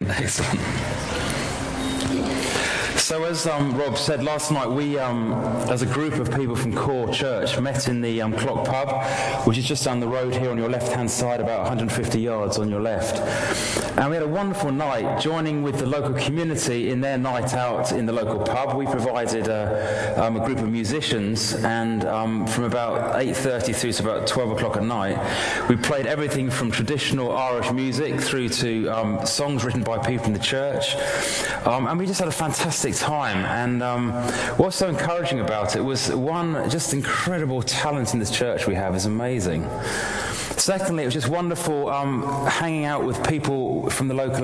Excellent. So as Rob said, last night we, as a group of people from Core Church, met in the Clock Pub, which is just down the road here on your left-hand side, about 150 yards on your left. And we had a wonderful night, joining with the local community in their night out in the local pub. We provided a group of musicians, and from about 8:30 through to about 12 o'clock at night, we played everything from traditional Irish music through to songs written by people in the church. And we just had a fantastic time, and what's so encouraging about it was, one, just incredible talent in this church we have is amazing. Secondly, it was just wonderful hanging out with people from the local